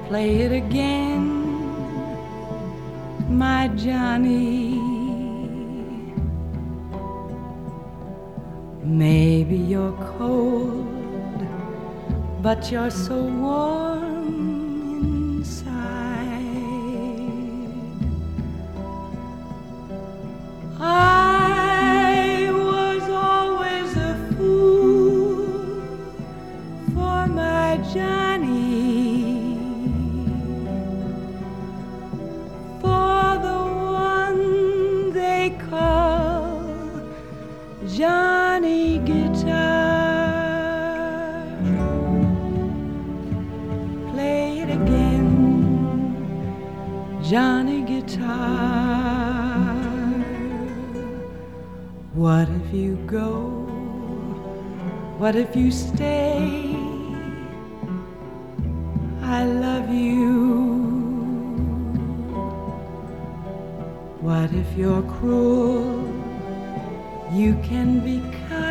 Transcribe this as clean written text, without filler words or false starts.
Play it again, my Johnny. Maybe you're cold, but you're so warm inside. I was always a fool for my Johnny, for the one they call Johnny Guitar. Play it again, Johnny Guitar. What if you go? What if you stay? I love you. What if you're cruel? You can be kind.